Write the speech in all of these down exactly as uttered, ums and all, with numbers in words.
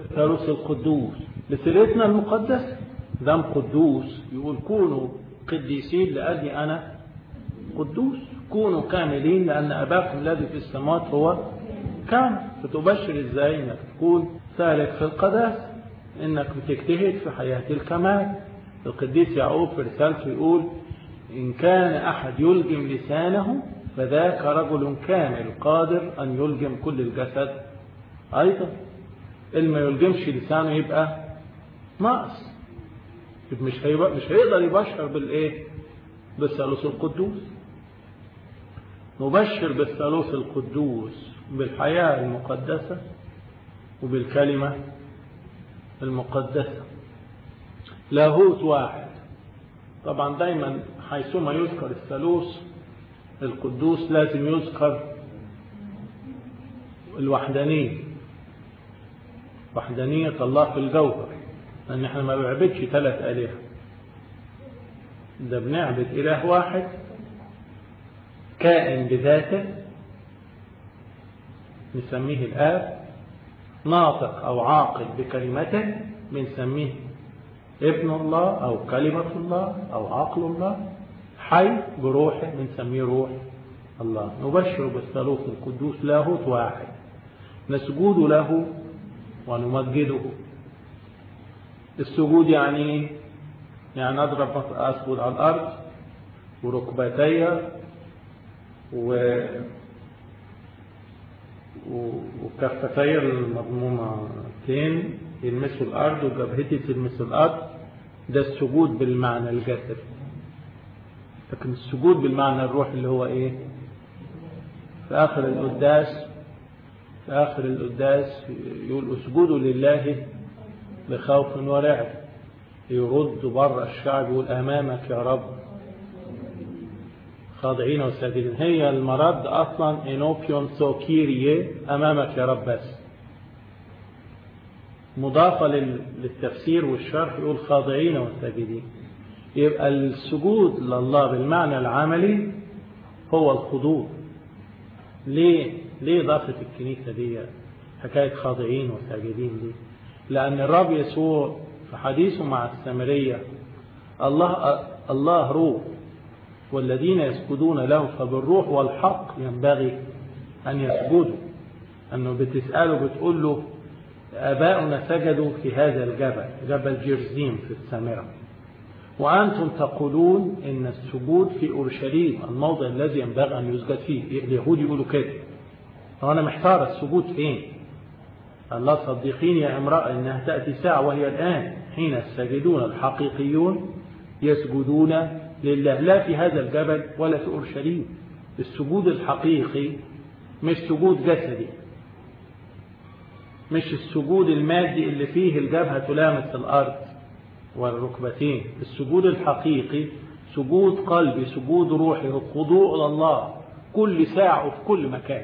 الثالوث القدوس لسيرتنا المقدسة. دم قدوس يقول كونوا قديسين لأني أنا قدوس، كونوا كاملين لأن أباكم الذي في السماوات هو كامل. فتبشر إزاي إنك تكون سالك في القداسة، إنك بتجتهد في حياة الكمال. القديس يعقوب في رسالته يقول إن كان أحد يلجم لسانه فذاك رجل كامل قادر أن يلجم كل الجسد أيضا. اللي ما يلجمش لسانه يبقى ناقص، مش مش هيقدر يبشر بالإيه؟ بالثالوث القدوس. نبشر بالثالوث القدوس بالحياة المقدسة وبالكلمة المقدسة. لاهوت واحد. طبعا دايما حيثما يذكر الثالوث القدوس لازم يذكر الوحدانية، وحدانية الله في الجوهر، لأن احنا ما بنعبدش ثلاث آلهة، ده بنعبد إله واحد كائن بذاته نسميه الآب، ناطق أو عاقل بكلمته بنسميه ابن الله أو كلمة الله أو عقل الله، حي بروحه بنسميه روح الله. نبشر بالثالوث القدوس لاهوت واحد، نسجد له ونمجده. السجود يعني يعني أضرب أسجد على الأرض وركبتي و وكفتي المضمومتين يلمسوا الأرض وجبهتي تلمس الأرض، ده السجود بالمعنى الجسدي. لكن السجود بالمعنى الروحي اللي هو إيه؟ في آخر القداس في آخر القداس يقول اسجدوا لله بخوف ورعب، يرد بره الشعب يقول أمامك يا رب خاضعين وساجدين. هي المرد أصلا إنوبيون سوكيريه أمامك يا رب، بس مضافة للتفسير والشرح يقول خاضعين وساجدين. يبقى السجود لله بالمعنى العملي هو الخضوع. ليه ليه ضافت الكنيسة دي حكاية خاضعين وساجدين دي؟ لأن الرب يسوع في حديثه مع السامرية الله الله روح والذين يسجدون له فبالروح والحق ينبغي أن يسجدوا. أنه بتسأله بتقول له آباؤنا سجدوا في هذا الجبل، جبل جرزيم في السامرة، وأنتم تقولون إن السجود في أورشليم الموضع الذي ينبغي أن يسجد فيه. اليهود يقولوا كده. وأنا محتار السجود فين؟ الله صدقين يا امرأة إنها تأتي ساعة وهي الآن حين الساجدون الحقيقيون يسجدون لله، لا في هذا الجبل ولا في أورشليم. السجود الحقيقي مش سجود جسدي، مش السجود المادي اللي فيه الجبهة تلامس الأرض والركبتين. السجود الحقيقي سجود قلبي، سجود روحي، الخضوع لله كل ساعة وفي كل مكان.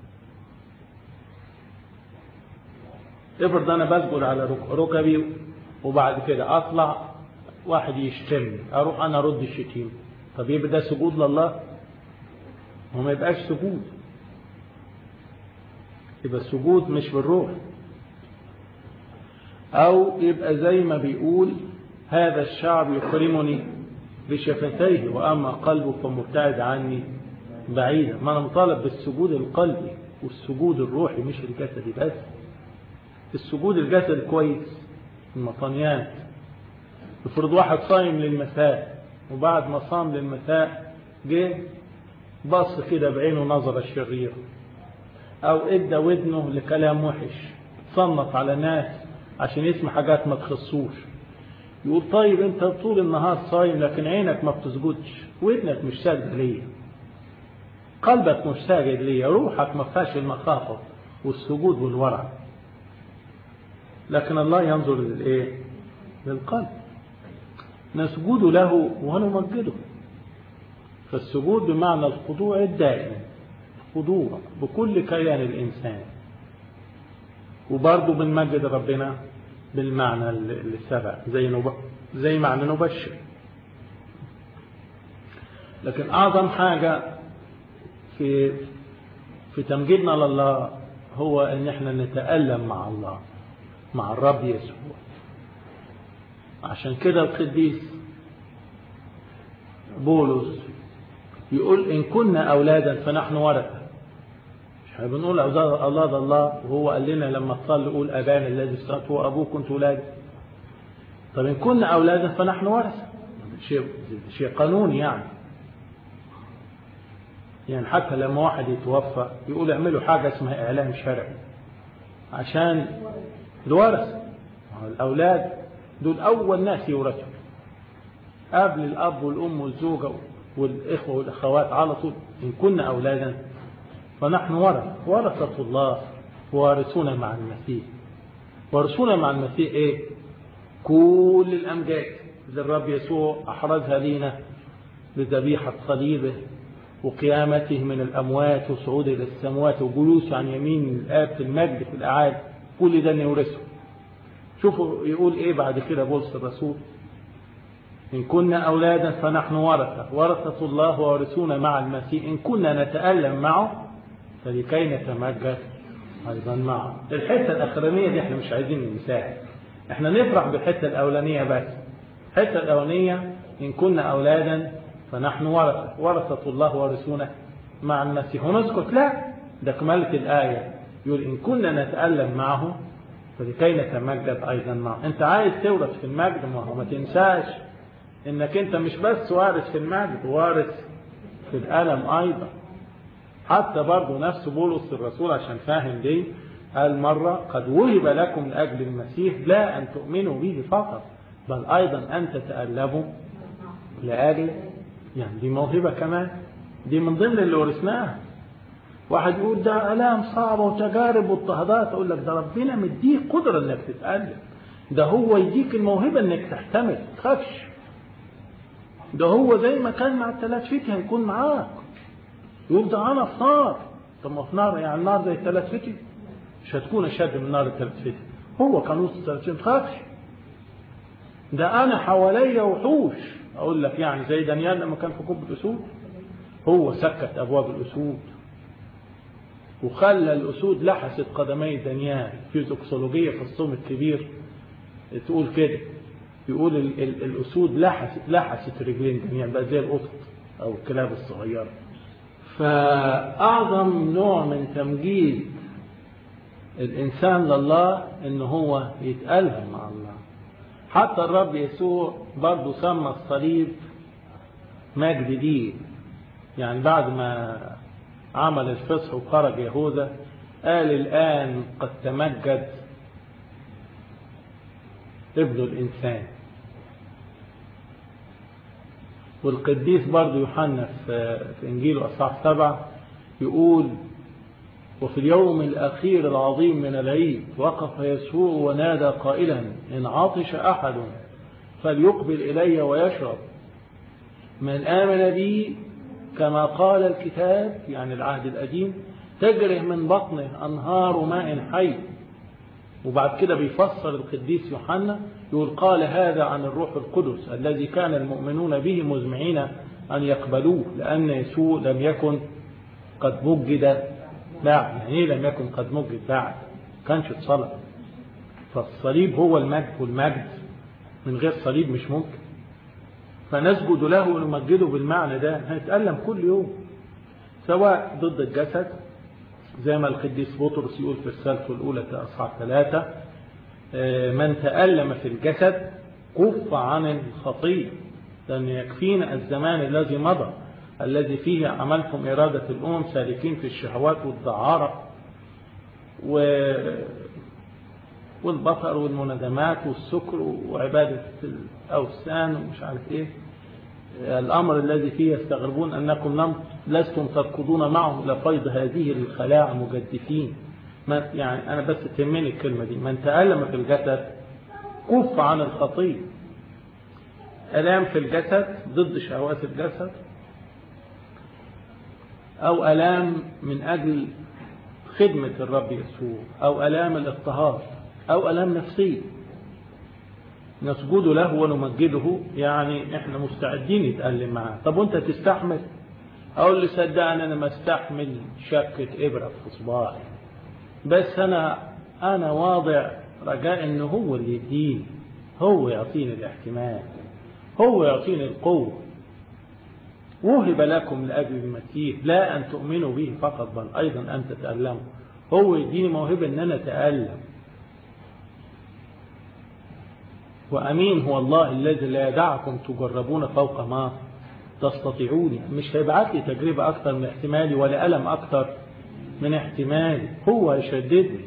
افرض أنا بسجد على ركبي وبعد كده أطلع واحد يشتمني أروح أنا أرد الشتيم، طب يبقى ده سجود لله؟ وما يبقاش سجود، يبقى السجود مش بالروح. أو يبقى زي ما بيقول هذا الشعب يكرمني بشفتيه وأما قلبه فمبتعد عني بعيدا. ما أنا مطالب بالسجود القلبي والسجود الروحي مش الجسدي بس. السجود الجسدي كويس المطانيات. افرض واحد صايم للمساء وبعد ما صام للمساء جه بص كده بعينه نظرة شريرة أو ادى ودنه لكلام وحش، صنف على ناس عشان يسمع حاجات ما تخصوش، يقول طيب انت طول النهار صايم لكن عينك ما بتسجدش، ودنك مش ساجد ليا، قلبك مش ساجد ليا، روحك ما فيهاش المخافة والسجود والورع. لكن الله ينظر للايه؟ للقلب. نسجد له ونمجده. فالسجود بمعنى الخضوع الدائم، خضوع بكل كيان الإنسان. وبرضه بنمجد ربنا بالمعنى اللي سبق زي نب... زي معنى نبشر. لكن أعظم حاجة في في تمجيدنا لله هو ان احنا نتألم مع الله. مع الرب يسوع. عشان كده القديس بولس يقول إن كنا أولادا فنحن ورثة. مش احنا بنقول أولاد الله، وهو قال لنا لما تصلي قول أبانا الذي في السماوات هو أبوك كنت أولادي. طب إن كنا أولادا فنحن ورثة، شيء شيء قانوني يعني. يعني حتى لما واحد يتوفى يقول اعملوا حاجة اسمها إعلام شرعي عشان الورث. الأولاد دول أول ناس يورثوا قبل الأب والأم والزوجة والإخوة والأخوات على طول. إن كنا أولادا فنحن ورثة، ورثة الله وارثون مع المسيح. وارثون مع المسيح إيه؟ كل الأمجاد اللي الرب يسوع أحرزها لينا بذبيحة صليبه وقيامته من الأموات وصعوده إلى السماوات وجلوسه عن يمين الآب في المجد في الأعالي. كل ده نورثه. شوفوا يقول إيه بعد كده بولس الرسول: إن كنا أولادا فنحن ورثة، ورثة الله وارثون مع المسيح، إن كنا نتألم معه فلكي نتمجد أيضا معه. الحتة الأخرانية دي احنا مش عايزين ننساها، احنا نفرح بالحتة الأولانية بس. الحتة الأولانية إن كنا أولادا فنحن ورثة، ورثة الله وارثون مع المسيح، ونسكت؟ لا، ده كمالة الآية. يقول إن كنا نتألم معه فلكي نتمجد أيضا معه. أنت عايز تورث في المجد، ما هو ما تنساش إنك أنت مش بس وارث في المجد، وارث في الألم أيضا. حتى برضو نفس بولس الرسول عشان فاهم دي قال مرة: قد وهب لكم لأجل المسيح لا أن تؤمنوا به فقط بل أيضا أن تتألموا لأجل. يعني دي موهبة كمان، دي من ضمن اللي ورثناها. واحد يقول ده آلام صعبة وتجارب واضطهادات، أقول لك ده ربنا مديك قدرة إنك تتألم، ده هو يديك الموهبة إنك تحتمل ما تخافش. ده هو زي ما كان مع الثلاث فتية هيكون معاك. يقول ده أنا في نار، طب ما في نار يعني النار زي الثلاث فتية؟ مش هتكون أشد من نار الثلاث فتية. هو كان وسط الثلاث فتية ما تخافش. ده أنا حواليا وحوش، أقول لك يعني زي دانيال لما كان في قبة الأسود، هو سكت أبواب الأسود وخلى الأسود لحست قدمي دانيال. في زوكسولوجية في الصوم الكبير تقول كده، يقول ال ال الأسود لحست لحست رجلين دانيال بقى زي القطط أو الكلاب الصغيرة. فأعظم نوع من تمجيد الإنسان لله إنه هو يتألم مع الله. حتى الرب يسوع برضو سمى الصليب مجد ليه. يعني بعد ما عمل الفصح وخرج يهوذا قال: الآن قد تمجد ابن الإنسان. والقديس برضو يوحنا في إنجيله أصحاح سبعة يقول: وفي اليوم الأخير العظيم من العيد وقف يسوع ونادى قائلا: إن عطش أحد فليقبل إلي ويشرب. من آمن بي كما قال الكتاب، يعني العهد القديم، تجري من بطنه أنهار ماء حي. وبعد كده بيفسر القديس يوحنا يقول: قال هذا عن الروح القدس الذي كان المؤمنون به مزمعين أن يقبلوه، لأن يسوع لم يكن قد مجد بعد. يعني إيه لم يكن قد مجد بعد؟ كانش اتصلب. فالصليب هو المجد، والمجد من غير صليب مش ممكن. فنسجد له ونمجده بالمعنى ده. هنتألم كل يوم، سواء ضد الجسد زي ما القديس بطرس يقول في رسالته الأولى في أصحاح ثلاثة: من تألم في الجسد كف عن الخطية، لأن يكفينا الزمان الذي مضى الذي فيه عملتم إرادة الأمم سالكين في الشهوات والدعارة والبطر والمندمات والسكر وعبادة الأوثان ومش عارف إيه، الأمر الذي فيه يستغربون أنكم لستم تركضون معهم إلى فيض هذه الخلاع مجدفين. يعني أنا بس تهمني الكلمة دي: من تألم في الجسد كف عن الخطية. ألام في الجسد ضد شهوات الجسد، أو ألام من أجل خدمة الرب يسوع، أو ألام الاضطهاد، أو ألام نفسية، نسجد له ونمجده. يعني احنا مستعدين نتألم معاه. طب وانت تستحمل؟ اقول لي صدقني انا ما استحمل شكة ابرة في صباعي، بس انا انا واضع رجاء انه هو اللي يديني، هو يعطيني الاحتمال، هو يعطيني القوة. وهب لكم لأجل المسيح لا أن تؤمنوا به فقط بل أيضا أن تتألموا. هو يديني موهبة أن أنا أتألم. وأمين هو الله الذي لا يدعكم تجربون فوق ما تستطيعون. مش هيبعت لي تجربة أكتر من احتمالي ولا ألم أكتر من احتمالي، هو يشددني.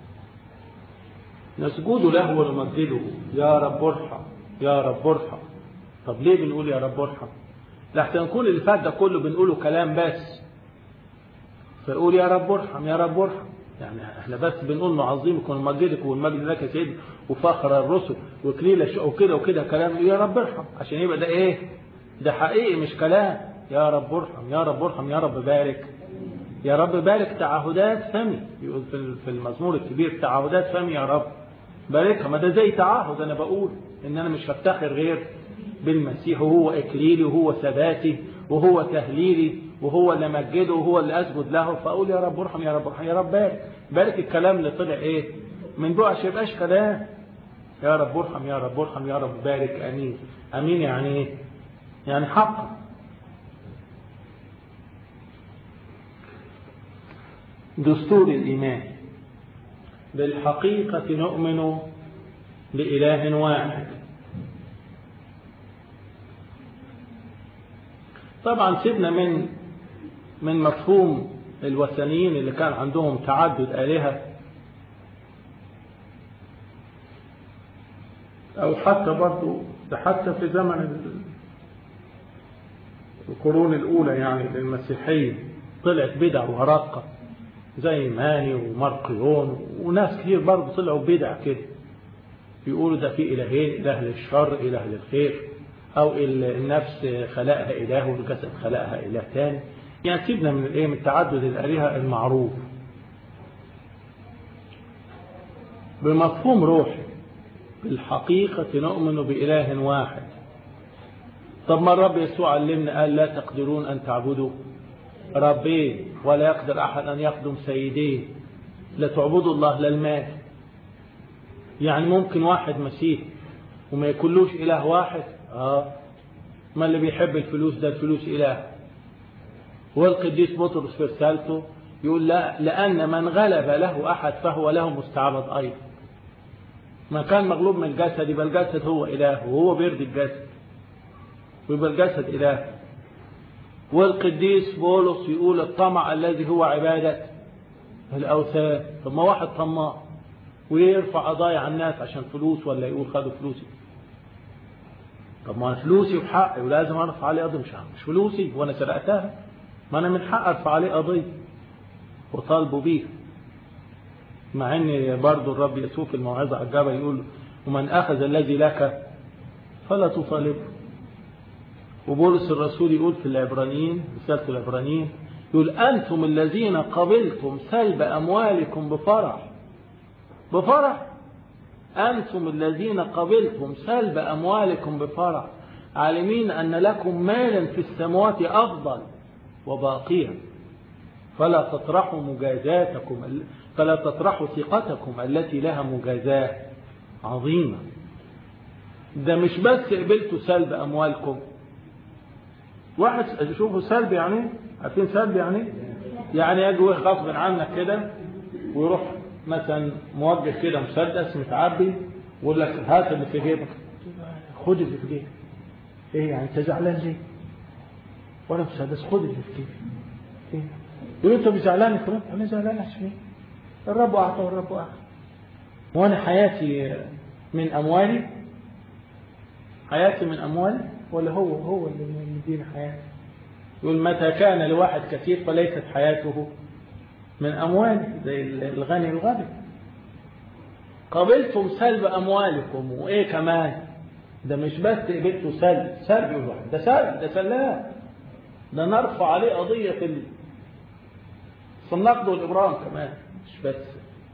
نسجد له ونمجده، يا رب ارحم يا رب ارحم. طب ليه بنقول يا رب ارحم؟ لحتى نكون اللي فات ده كله بنقوله كلام بس، فيقول يا رب ارحم يا رب ارحم. يعني احنا بس بنقول نعظمك ونمجدك والمجد لك يا سيدي وفخر الرسل وكليلة وكده وكده كلام يا رب ارحم، عشان يبقى ده ايه؟ ده حقيقي مش كلام. يا رب ارحم يا رب ارحم يا رب بارك يا رب بارك تعهدات فمي. يقول في المزمور الكبير تعهدات فمي يا رب باركها. ما ده زي تعهد انا بقول ان انا مش هفتخر غير بالمسيح، وهو اكليلي وهو ثباتي وهو تهليلي وهو اللي امجده وهو اللي اسجد له. فاقول يا رب ارحم يا رب ارحم يا رب بارك. بارك الكلام اللي طلع ايه من بقى عشان يبقاش كلام. يا رب ارحم يا رب ارحم يا رب بارك. امين. امين يعني ايه؟ يعني حق. دستور الايمان. بالحقيقة نؤمن بإله واحد. طبعا سيبنا من من مفهوم الوثنيين اللي كان عندهم تعدد آلهة، أو حتى برضو ده حتى في زمن القرون الأولى يعني للمسيحية طلعت بدع وهرطقة زي ماني ومارقيون وناس كتير برضو طلعوا بدع كده، يقولوا ده في إلهين، إله للشر إله للخير، أو النفس خلقها إله والجسد خلقها إله تاني. يعني سيبنا من الإيه من التعدد الآلهة المعروف. بمفهوم روحي بالحقيقة نؤمن بإله واحد. طب ما الرب يسوع علمنا قال لا تقدرون أن تعبدوا ربين ولا يقدر أحد أن يخدم سيدين، لا تعبدوا الله لا المال. يعني ممكن واحد مسيح وما يكونلوش إله واحد؟ آه ما اللي بيحب الفلوس ده الفلوس إله. والقديس بطرس في رسالته يقول لا لأن من غلب له أحد فهو له مستعبد أيضا. ما كان مغلوب من الجسد يبقى الجسد هو إله وهو بيرضي الجسد ويبقى الجسد إله. والقديس بولس يقول الطمع الذي هو عبادة الأوثان. طب ما واحد طماع ويرفع قضايا على الناس عشان فلوس ولا يقول خدوا فلوسي. طب ما فلوسي وحقي ولازم ارفع عليه قضيه. مش مش فلوسي وانا سرقتها، ما انا من حق ارفع عليه قضيه وطالبوا بيه. مع ان برضه الرب يسوع في الموعظه على الجبل يقول ومن اخذ الذي لك فلا تطالبه. وبولس الرسول يقول في العبرانيين رساله العبرانيين يقول انتم الذين قبلتم سلب اموالكم بفرح. بفرح. أنتم الذين قبلتم سلب أموالكم بفرح عالمين أن لكم مالا في السماوات أفضل وباقيا فلا تطرحوا مجازاتكم فلا تطرحوا ثقتكم التي لها مجازاة عظيمة. ده مش بس قبلتوا سلب أموالكم. واحد شوفوا سلب يعني عارفين سلب يعني يعني يجي غصب عنك كده ويروح مثلا موجه كده مسدس متعبي ويقول لك هات اللي في جيبك. خد اللي في جيبك. ايه يعني انت زعلان ليه؟ وانا مسدس خد اللي في جيبك. ايه؟ يقول انت مش زعلان يا فلان؟ انا زعلان عشان ايه؟ الرب اعطى والرب اخذ. وانا حياتي من اموالي؟ حياتي من اموالي ولا هو هو اللي مديني حياتي؟ يقول متى كان لواحد كثير فليست حياته من أموالي زي الغني الغبي. قبلتم سلب أموالكم وإيه كمان؟ ده مش بس قبلتوا سلب سلب يقول واحد ده سلب ده سلام ده نرفع عليه قضية في في النقد والإبرام كمان. مش بس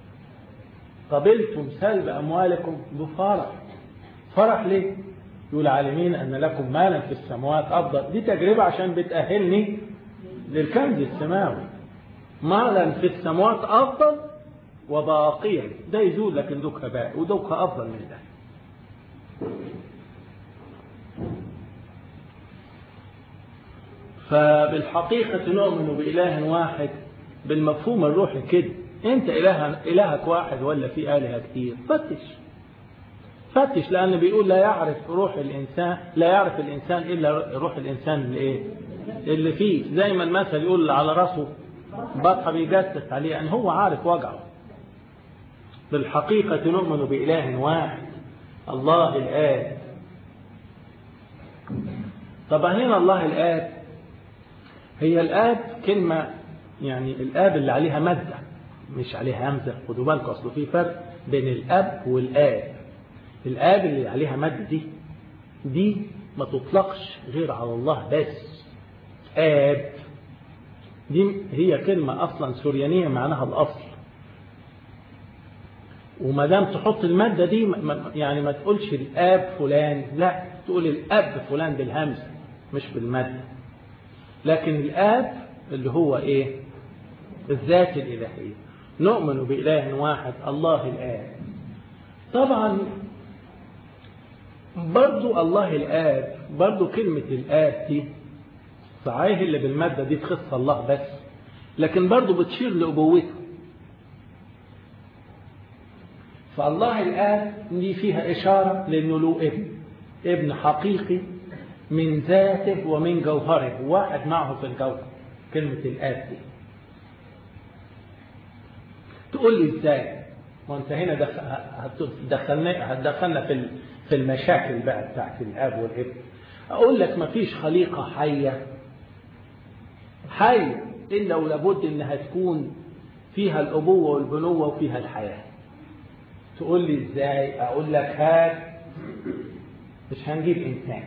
قبلتم سلب أموالكم بفرح. فرح ليه؟ يقول عالمين أن لكم مالا في السماوات أفضل. دي تجربة عشان بتأهلني للكنز السماوي. مالا في السماوات أفضل وباقيا، ده يزول لكن دوك باقي ودوك أفضل من ده. فبالحقيقة نؤمن بإله واحد بالمفهوم الروحي كده. انت إله إلهك واحد ولا في آلهة كتير؟ فتش فتش، لأن بيقول لا يعرف روح الإنسان، لا يعرف الإنسان إلا روح الإنسان اللي إيه؟ اللي فيه. زي ما المثل يقول على راسه بطحة بيجسس عليه، يعني هو عارف وجعه. بالحقيقة نؤمن بإله واحد الله الآب. طبعا هنا الله الآب، هي الآب كلمة يعني الآب اللي عليها مادة مش عليها همزة. خدوا بالكم أصله في فرق بين الأب والآب. الآب اللي عليها مادة دي دي ما تطلقش غير على الله بس. آب دي هي كلمة أصلا سوريانية معناها الأصل، وما دام تحط المادة دي يعني ما تقولش الآب فلان، لا تقول الأب فلان بالهمزة مش بالمادة. لكن الآب اللي هو إيه؟ الذات الإلهية. نؤمن بإله واحد الله الآب. طبعا برضو الله الآب، برضو كلمة الآب دي صحيح اللي بالمادة دي تخص الله بس، لكن برضو بتشير لأبوته. فالله الآب دي فيها إشارة لأنه له ابن، ابن حقيقي من ذاته ومن جوهره، واحد معه في الجوهر. كلمة الآب دي تقول لي ازاي؟ وانت هنا هتدخلنا هتدخلنا في في المشاكل بقى بتاعت الاب والابن. اقول لك ما فيش خليقه حيه حيه الا ولابد انها تكون فيها الابوه والبنوه وفيها الحياه. تقول لي ازاي؟ اقول لك هات، مش هنجيب انسان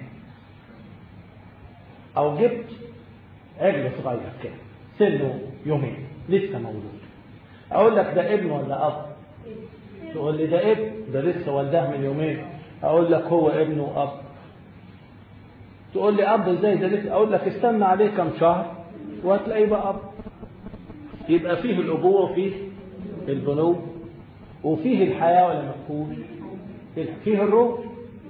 او جبت عجل صغير كده سنه يومين لسه مولود، اقول لك ده ابن ولا اب؟ تقول لي ده ابن، ده لسه والده من يومين. اقول لك هو ابن واب. تقول لي اب ازاي ده لسه؟ اقول لك استنى عليه كم شهر وهتلاقيه بقى اب. يبقى فيه الابوه وفيه البنوه وفيه الحياه ولا مفهوم؟ فيه الروح.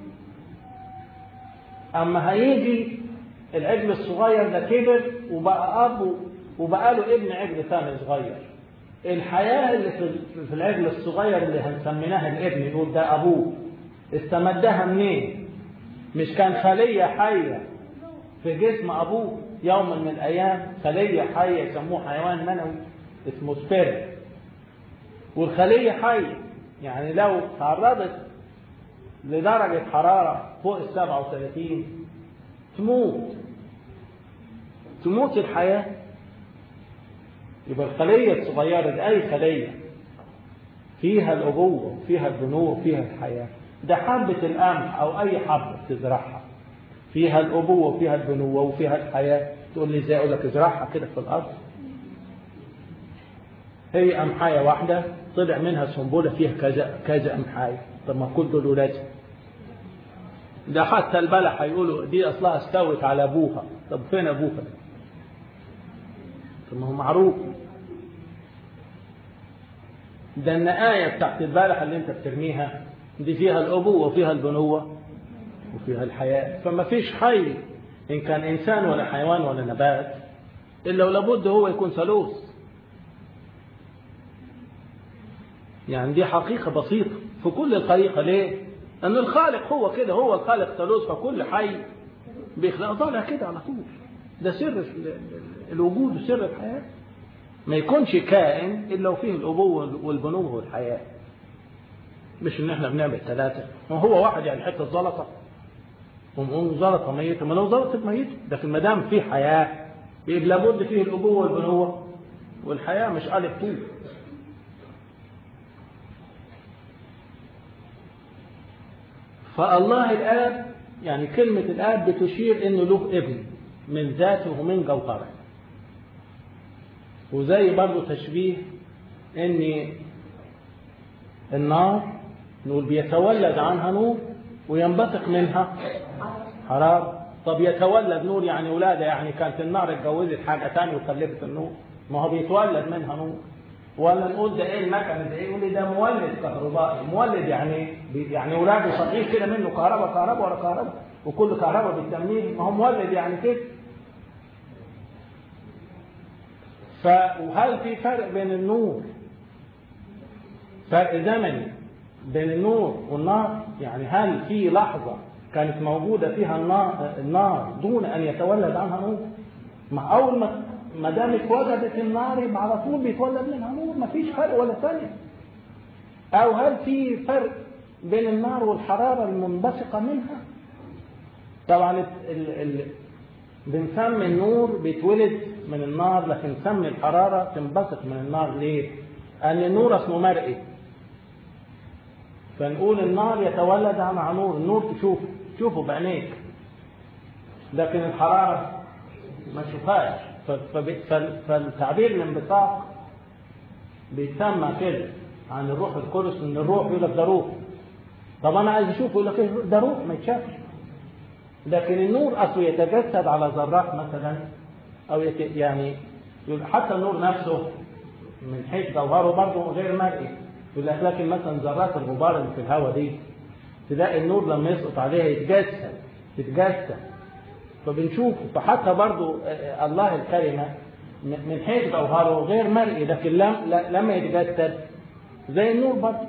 اما هيجي العجل الصغير ده كبر وبقى اب وبقى له ابن عجل ثاني صغير، الحياة اللي في العجل الصغير اللي هنسميناها الابن يقول ده أبوه، استمدها منين؟ مش كان خلية حية في جسم أبوه يوم من الأيام؟ خلية حية يسموه حيوان منوي اسمه سبيرم. والخلية حية يعني لو تعرضت لدرجة حرارة فوق السبعة وثلاثين تموت تموت الحياة. يبقى الخلية الصغيرة دي أي خلية فيها الأبوة وفيها البنوة وفيها الحياة. ده حبة القمح أو أي حبة تزرعها فيها الأبوة وفيها البنوة وفيها الحياة. تقول لي إزاي؟ أقول لك ازرعها كده في الأرض. هي قمحاية واحدة طلع منها سنبلة فيها كذا كذا قمحاية. طب ما كل دول ولادها. ده حتى البلح هيقولوا دي أصلها استوت على أبوها. طب فين أبوها؟ ما هو معروف. ده النقاية بتاعت البلح اللي انت بترميها دي فيها الأبوة وفيها البنوة وفيها الحياة. فما فيش حي إن كان إنسان ولا حيوان ولا نبات إلا ولابد هو يكون ثالوث. يعني دي حقيقة بسيطة في كل الخليقة. ليه؟ أن الخالق هو كده، هو الخالق ثالوث، فكل حي بيخلق طالع كده على طول. ده سر الوجود وسر الحياة. ما يكونش كائن إلا وفيه الأبوة والبنوة والحياة. مش إن إحنا بنعمل ثلاثة. وهو واحد يعني حتة زلطة ونقول زلطة ميتة، ما لو زلطة ميتة. لكن ما دام فيه حياة يبقى لابد فيه الأبوة والبنوة والحياة، مش ألف طول. فالله الآب يعني كلمة الآب بتشير إنه له ابن من ذاته ومن جوهره. وزي برضو تشبيه ان النار نقول بيتولد عنها نور وينبثق منها حرارة. طب يتولد نور يعني ولادة، يعني كانت النار اتجوزت حاجة تانية وخلفت النور، ما هو بيتولد منها نور. ولا نقول ده ايه المكنه ده ايه، يقول لي ده مولد كهربائي. مولد يعني يعني ولاده صغير كده منه كهرباء كهرباء ولا كهرباء، وكل كهرباء بالتمويل، ما هو مولد يعني كده. فهل في فرق بين النور، فرق زمني بين النور والنار؟ يعني هل في لحظة كانت موجودة فيها النار, النار دون أن يتولد عنها نور؟ ما أول ما ما دام اتوجدت النار يبقى على طول بيتولد منها نور، ما فيش فرق ولا ثانية. أو هل في فرق بين النار والحرارة المنبثقة منها؟ طبعا ال ال بنسمي النور بيتولد من النار، لكن نسمي الحرارة تنبثق من النار. ليه؟ أن النور اسمه مرئي، فنقول النار يتولد عن نور، النور تشوفه تشوفه بعينيك، لكن الحرارة ما تشوفهاش. فالتعبير الانبثاق بيتسمى كده عن الروح القدس، ان الروح يقول لك ده روح. طب انا عايز اشوفه، يقول لك ده روح ما يتشافش. لكن النور اصله يتجسد على ذرات مثلا، او يعني حتى النور نفسه من حيث جوهره برضه غير مرئي. يقول لك لكن مثلا ذرات الغبار اللي في الهواء دي تلاقي النور لما يسقط عليها يتجسد يتجسد فبنشوفه. فحتى برضه الله الكلمة من حيث جوهره غير مرئي، لكن لما يتجسد زي النور برضه.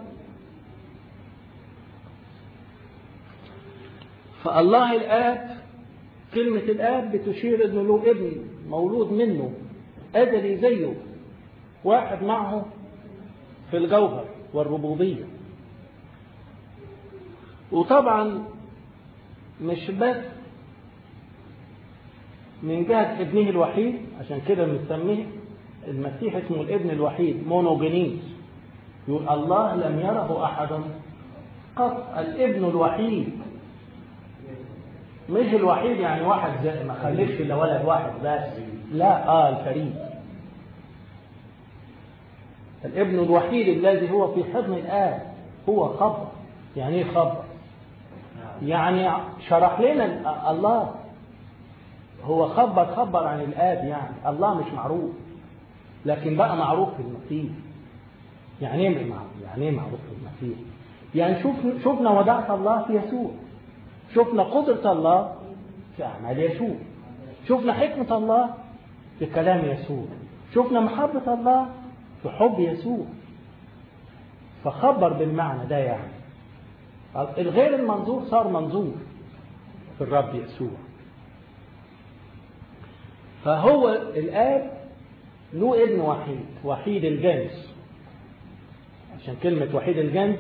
فالله الآب، كلمة الآب بتشير إنه له ابن مولود منه أزلي زيه، واحد معه في الجوهر والربوبية. وطبعا مش بس من جهة ابنه الوحيد، عشان كده بنسميه المسيح اسمه الابن الوحيد مونوجينيس. يقول الله لم يره أحد قط، الابن الوحيد. مش الوحيد يعني واحد زي ما خلفش الا ولد واحد بس، لا، اه الفريد. الابن الوحيد الذي هو في حضن الآب هو خبر. يعني ايه خبر؟ يعني شرح لنا الله، هو خبر خبر عن الآب. يعني الله مش معروف لكن بقى معروف في المسيح. يعني ايه معروف؟ يعني ايه معروف في المسيح؟ يعني شوف شفنا وداعة الله في يسوع، شفنا قدرة الله في أعمال يسوع، شفنا حكمة الله في كلام يسوع، شفنا محبة الله في حب يسوع. فخبر بالمعنى ده. يعني الغير المنظور صار منظور في الرب يسوع. فهو الآب له ابن وحيد، وحيد الجنس. عشان كلمة وحيد الجنس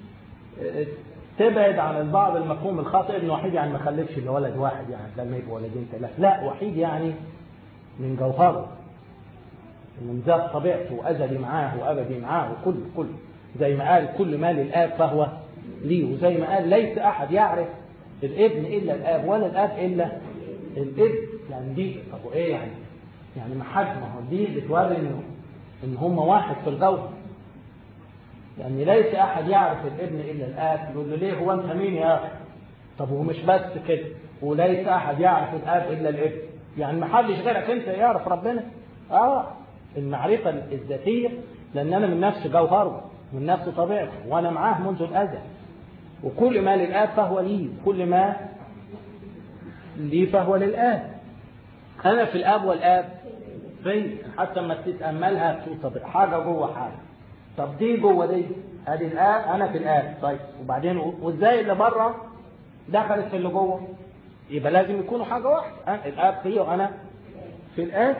تبعد عن البعض المفهوم الخاطئ، ابن وحيد يعني ما خلفش الا ولد واحد، يعني لما يبقوا ولدين ثلاثة. لا، وحيد يعني من جوهره، من ذات طبيعته، وأزلي معاه وأبدي معاه وكل كل زي ما قال كل ما للآب فهو لي، وزي ما قال ليس أحد يعرف الابن إلا الآب ولا الآب إلا الابن. يعني دي طب وإيه يعني؟ يعني ما حد، ما هو دي بتوري إنه إن هم واحد في الجوهر. يعني ليس أحد يعرف الابن إلا الآب. يقول له ليه؟ هو أنت مين يا أخي؟ طب هو مش بس كده، وليس أحد يعرف الآب إلا الابن. يعني ما حدش غيرك أنت يعرف ربنا. آه المعرفة الذاتية، لأن أنا من نفس جوهره، من نفس طبيعته، وأنا معاه منذ الأزل. وكل ما للآب فهو لي، كل ما لي فهو للآب. أنا في الآب والآب في. حتى ما تتأملها تقول طب حاجة جوه حاجة، طب دي جوه دي، ادي الآب أنا في الآب. طيب وبعدين وإزاي اللي بره دخلت في اللي جوه؟ يبقى لازم يكونوا حاجة واحدة، الآب فيه وأنا في الآب.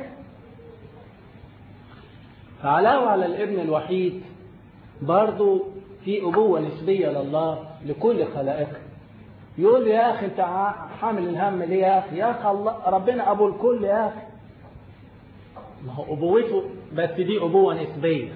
فعلاوة على الابن الوحيد برضو في أبوة نسبية لله لكل خلائقه. يقول لي يا أخي أنت حامل الهم ليه يا أخي؟ يا أخي الله ربنا أبو الكل يا أخي. ما هو أبوته بس دي أبوة نسبية.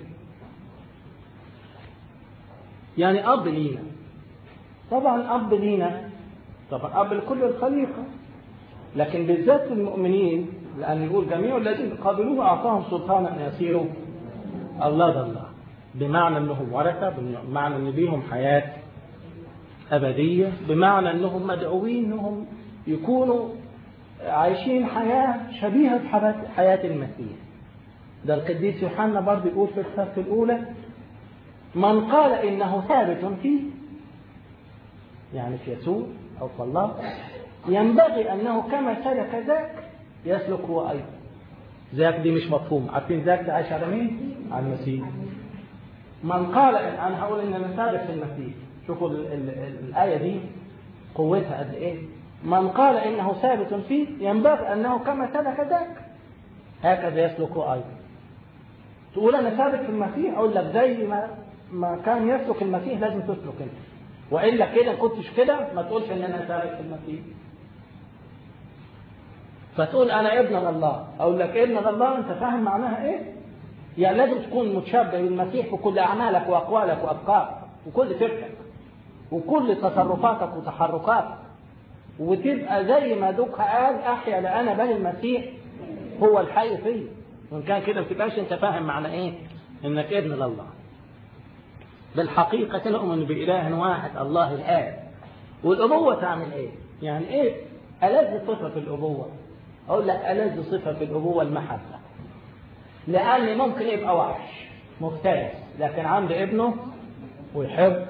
يعني أب لينا، طبعا أب لينا، طبعا أب لكل الخليقة، لكن بالذات المؤمنين، لأن يقول جميع الذين قابلوه أعطاهم سلطانا أن يصيروا أولاد الله، بمعنى أنهم ورثة، بمعنى أن ليهم حياة أبدية، بمعنى أنهم مدعوين أنهم يكونوا عايشين حياة شبيهة بحياة المسيح. ده القديس يوحنا برضه يقول في الرسالة الأولى: من قال إنه ثابت فيه، يعني في يسوع أو في الله، ينبغي أنه كما سلك ذاك يسلك هو أيضا. ذاك دي مش مفهوم، عارفين ذاك ده عايش على مين؟ على المسيح. من قال إن أنا هقول إن أنا ثابت في المسيح، شوفوا ال ال ال الآية دي قوتها قد إيه. من قال إنه ثابت فيه ينبغي أنه كما سلك ذاك هكذا يسلك هو أيضا. تقول أنا ثابت في المسيح، أقول لك زي ما ما كان يسلك المسيح لازم تسلك أنت، وإلا كده كنتش كده ما تقولش إن أنا ثابت في المسيح. فتقول أنا ابن الله، أقول لك ابن الله، أنت فاهم معناها إيه؟ يعني لازم تكون متشبه بالمسيح في كل أعمالك وأقوالك وأفكارك وكل فكرك وكل تصرفاتك وتحركاتك، وتبقى زي ما دوك قال: أحيا لأنا بل المسيح هو الحي فيه. وإن كان كده ما تبقاش أنت فاهم معنى إيه إنك ابن الله. بالحقيقة نؤمن بإله واحد الله الآب. والأبوة تعمل إيه؟ يعني إيه ألذ صفة في الأبوة؟ أقول لك ألذ صفة في الأبوة المحبة، لأن ممكن يبقى وحش مفترس لكن عند ابنه ويحب.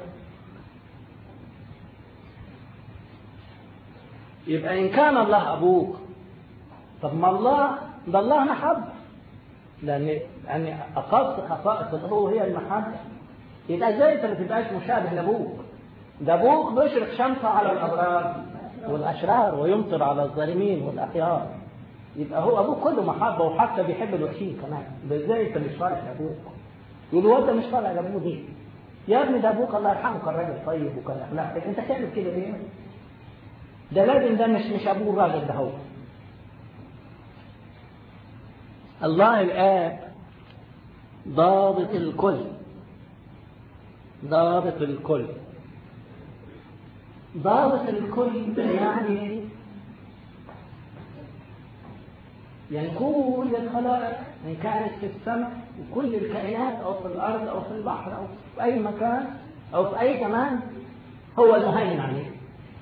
يبقى إن كان الله أبوك، طب ما الله ده الله محبة، لأن يعني أقصى خصائص الأبوة هي المحبة. يبقى ازاي انت ما تبقاش مشابه لابوك؟ ده ابوك بيشرق شمسه على الابرار والاشرار ويمطر على الظالمين والاخيار. يبقى هو ابوك كله محبه، وحتى بيحب الوحشين كمان. ده ازاي انت مش فارق لابوك؟ يقول له انت مش فارق لابوك دي يا ابني، ده ابوك الله يرحمه كان راجل طيب وكان اخلاقك، انت تعمل كده ليه؟ ده لازم ده مش مش ابوه الراجل ده. هو الله الآب ضابط الكل، ضابط الكل. ضابط الكل يعني يعني كل الخلائق إن كانت في السماء وكل الكائنات أو في الأرض أو في البحر أو في أي مكان أو في أي زمان، هو المهيمن عليه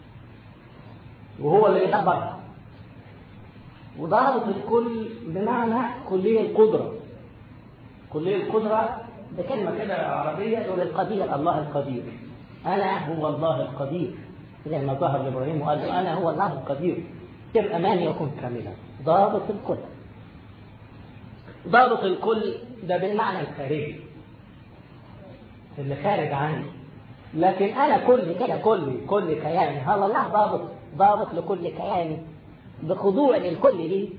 وهو اللي يدبرها. وضابط الكل بمعنى كلية القدرة. كلية القدرة بكلمة كده عربية يقول القدير، الله القدير. أنا هو الله القدير، زي ما ظهر لإبراهيم وقال له أنا هو الله القدير، تبقى ماني يكون كاملا. ضابط الكل. ضابط الكل ده بالمعنى الخارجي اللي خارج عني، لكن أنا كل كده كل كل كياني. هذا الله ضابط ضابط لكل كياني بخضوع للكل ليه.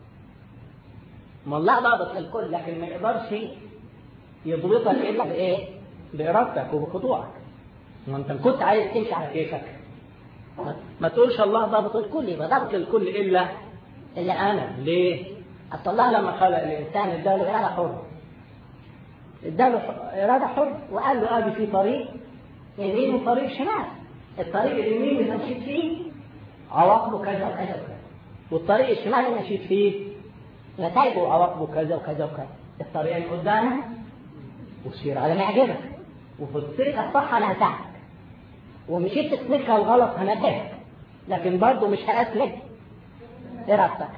ما الله ضابط للكل، لكن ما يقدرش يضبطك إلا بإيه؟ بإرادتك وبخضوعك. ما أنت كنت عايز تمشي على كيفك ما تقولش الله ضابط الكل، يبقى ضابط الكل إلا إلا أنا. ليه؟ أصل الله لما خلق الإنسان اداله إرادة حرة، اداله إرادة حرة وقال له آدي في طريق يمين وطريق شمال. الطريق اليمين اللي مشيت فيه عواقبه كذا وكذا وكذا، والطريق الشمال اللي مشيت فيه نتائجه وعواقبه كذا وكذا وكذا. الطريقين قدامك وسير على ما يعجبك، وفي السكة الصح أنا هساعدك، ومشيت السكة الغلط هنبهك، لكن برضه مش هأسلك إرادتك.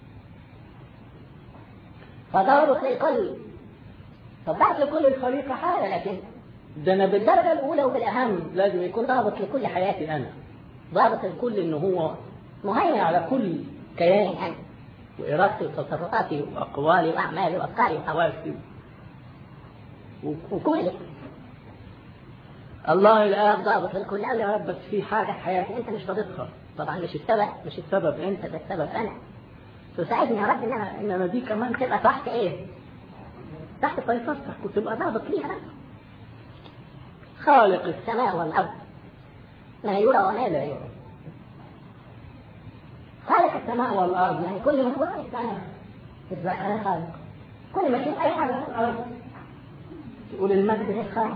فضابط للكل. طب ضابط لكل الخليقة حالة، لكن ده أنا بالدرجة الأولى وبالأهم لازم يكون ضابط لكل حياتي أنا. ضابط الكل إنه هو مهيمن على كل كياني أنا، وإرادتي وتصرفاتي وأقوالي وأعمالي وأفكاري وحواسي وكل. الله الآب ضابط الكل. قال يا رب بس في حاجة في حياتي أنت مش ضابطها. طبعا مش السبب مش السبب أنت، ده السبب أنا. تساعدني يا رب إن أنا إن أنا دي كمان تبقى تحت إيه؟ تحت سيطرتك وتبقى ضابط ليها. خالق السماء والأرض لا يرى ولا لا يرى. خالق السماء والأرض يعني كل ما هو أنا تبقى أنا خالق. كل ما تشوف أي حاجة في الأرض تقول المجد للخالق.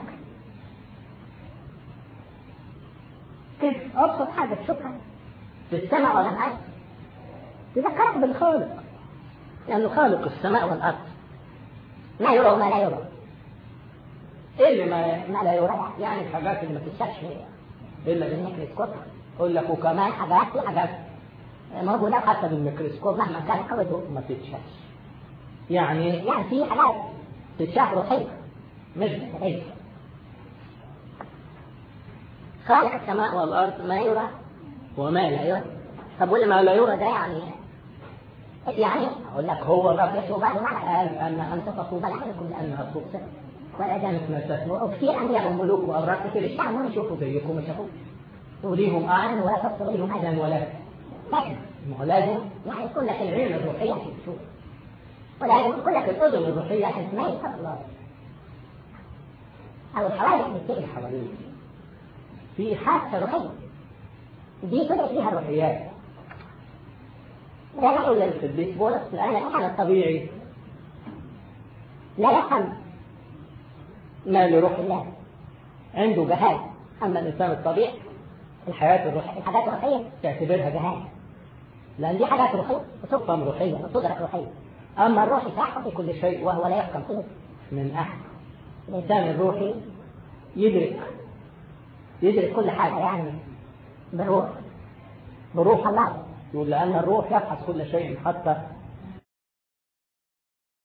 كيف أبسط حاجة تشوفها في السماء ولا الأرض تذكرك بالخالق، لأنه خالق السماء والأرض ما يرى وما لا يرى. إيه اللي ما, ما لا يرى؟ يعني الحاجات اللي ما تتشافش إلا بالميكروسكوب. أقول لك وكمان حاجات وحاجات موجودة حتى بالميكروسكوب مهما كان قوته ما تتشافش. يعني يعني في حاجات تتشاف روحية مش جسدية. خالق السماء والأرض ما يرى وما لا يرى. طب والما لا يرى ده يعني يعني أقول لك هو الرب يسوع بعد ما قال أن أنت تطوب لعنكم لأنها تبصر ولا كانت ما تسمعوا. وكثير أنبياء وملوك وأوراق كثير الشعب ما يشوفوا زيكم يشوفوا وليهم أعين ولا تبصر لهم أذان ولا لكن ما هو لازم يعني يكون لك العلم الروحية عشان تشوف ولازم يكون لك الأذن الروحية عشان تسمع الله أو الحوادث بتجري حواليك في حادثة روحية دي كده فيها الروحيات. لا نقول للقديس بولس لأن الإنسان الطبيعي لا يفهم ما لروح الله عنده جهال. أما الإنسان الطبيعي الحياة الروحية الحاجات الروحية تعتبرها جهال لأن دي حاجات روحية وتفهم روحية وتدرك روحية. أما الروح يفهم كل شيء وهو لا يفهم كله من أحد. الإنسان الروحي يدرك يدرك كل حاجة يعني بالروح بروح الله يقول لأن الروح يفحص كل شيء حتى